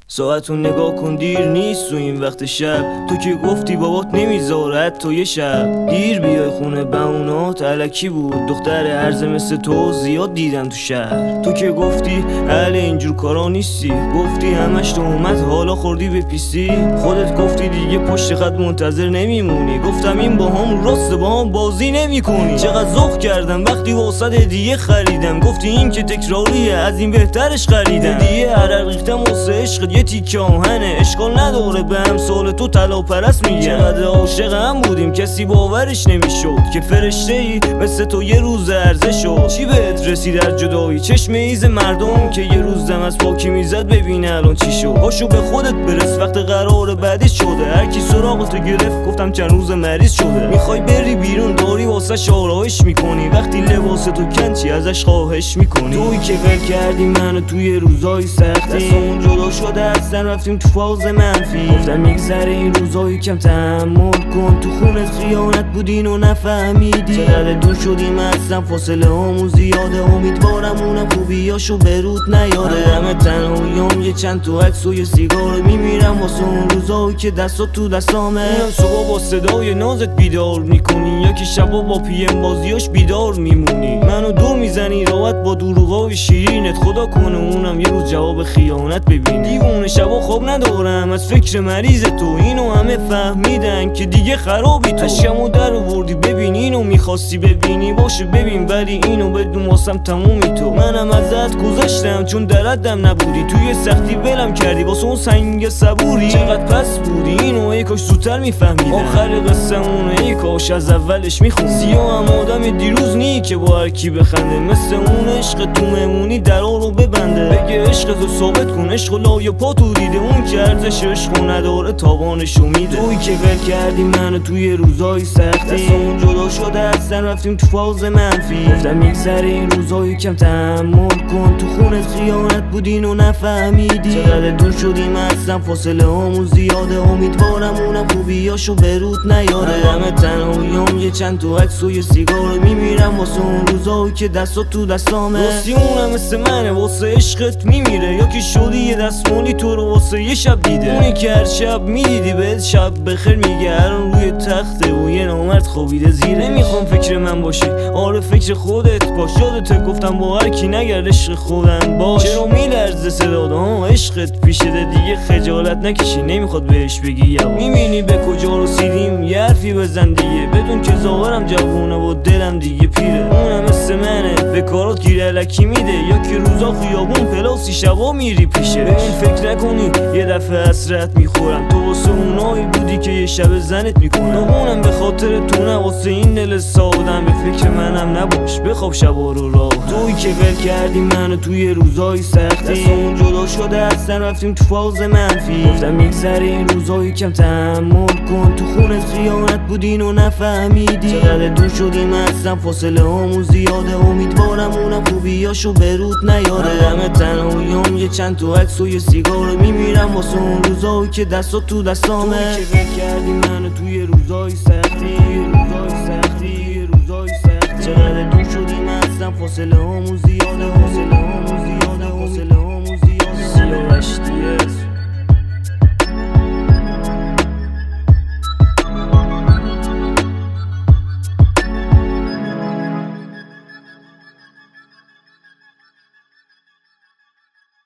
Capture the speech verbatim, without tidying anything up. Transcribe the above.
ساعتو نگاه کن دیر نیست تو این وقت شب، تو که گفتی بابات نمیذارد تو یه شب دیر بیای خونه بهونات الکی بود، دختر عرض مثل تو زیاد دیدم تو شهر. تو که گفتی اهل اینجور کارا نیستی، گفتی همش تو اومد حالا خوردی به پیسی، خودت گفتی دیگه پشت خط منتظر نمیمونی، گفتم این با هم راست با هم بازی نمی کنی. چقدر ذوق کردم وقتی واسط هدیه خریدم، گفتی این که تکراریه از این بهترش خریدم. هدیه عرق ریختم واسه عشق یه تیکه آهنه، اشکال نداره به امثال تو طلا پرست میگم. چقدر عاشق هم بودیم کسی باورش نمیشد که فرشته ای مثل تو یه روز عرضه شد. چی بهت رسید در جدایی؟ چشم ایز مردم که یه روز دم از پاکی میزد ببینه الان چی شد. پاشو به خودت برس وقت قرار بعدی شده، هر کی سراغتو گرفت گفتم چند روز مریض شده. میخوای بری بیرون داری واسه آرایش میکنی، وقتی لباس تو کنچی ازش خواهش میکنی. توی که ول کردی منو توی روزای سختی، دستمون جدا شده اصلا رفتیم تو فاز منفی. گفتم میگذره این روزایی کم تحمل کن، تو خونت خیانت بودین و نفهمیدی. چقدر دور شدیم اصلا فاصله همون زیاده، امیدوارم اونم خوبیاشو به رود نیاره. همه تنهاییام یه چند تا عکس و یه سیگار، میمیرم واسه اون روزایی که دستات تو دستامه. اونم صبح با صدای نازت بیدار میکنی، یا که شبا با پی ام بازیاش بیدار میمونی. منو دور میزنی راحت با دروغای شیرینت، خدا کنه اونم یه روز جواب خیانت ببینی. دیوونه شبا خواب ندارم از فکر مریض تو، اینو همه فهمیدن که دیگه خرابی تو. اشکمو در آوردی ببین اینو میخواستی ببینی، باشه ببین ولی اینو بدون واسم تمومی تو. منم ازت گذشتم چون دردم نبودی، توی سختی ولم کردی واسه اون سنگ صبوری. چقدر پس بودی اینو ای کاش زودتر میفهمیدم، آخر قصه اونو ای کاش از اولش میخوند. سیاه هم آدم دیروز نی که با هر کی بخنده، مثل اون عشق تو مهمونی درا رو ببنده. بگه عشق تو ثابت کن، عشق لای پا تو دیده، اون که ارزش عشق نداره تاوانشو میده. توی که ول کردی منو توی روزای سختی، دستمون جدا شده اصلا رفتیم تو فاز منفی. گفتم میگذره این روزایی کم تحمل کن، تو خونت خیانت بودین و نفهمیدی. چقدر دور شدیم اصلا فاصله همون زیاده، امیدوارم اونم خوبیاشو به رود نیاره. همه تنهاییام یه چند تا عکس و یه سیگار، میمیرم واسه اون روزایی که دستات تو دستامه. راستی اونم مثل منه واسه عشقت میمیره، یا که شدی یه دستمالی تو رو واسه یه شب دیده. اونی که هر شب میدیدی بهت شب بخیر میگه، الان روی تخته و یه نامرد خوابیده زیره. نمیخوام فکر من باشی، آره فکر خودت باش. یادت گفتم با هر کی نگرد عشق خودم باش. چرا میلرزه صدات؟ ها عشقت پیشته دیگه خجالت نکشی، نمیخواد بهش بگی یا میبینی به کجا رسیدیم. یه حرفی بزن دیگه بدون که ظاهرم جوونه و دلم دیگه پیره. اونم مثل منه به کارات گیر الکی میده، یا که روزا خیابون پلاسی شبا میری پیشه. به این فکر نکنی یه دفعه حسرت میخورم، تو واسه اونایی بودی که یه شب زنت میکنم. اونم به خاطر تو نه واسه این دل سادم، به فکر منم نباش بخواب شبا رو راه. توی که ول کردی منو توی روزای سختی، دستمون جدا شده اصلا رفتیم تو فاز منفی. گفتم میگذره این روزایی کم تحمل کن، تو خونت خیانت بودین و نفهمیدی. چقدر دور شدیم اصلا فاصله همون زیاده، امیدوارم اونم خوبیاشو به رود نیاره. همه تنهاییام یه چند تا عکس و یه سیگار، میمیرم واسه اون روزایی که دستات تو دستامه. توی که ول کردی منو توی روزای سختی، روزای سختی، روزای سختی. چقدر دور شدیم اصلا فاصله همون زیاده، فاصله همون زیاده، فاصله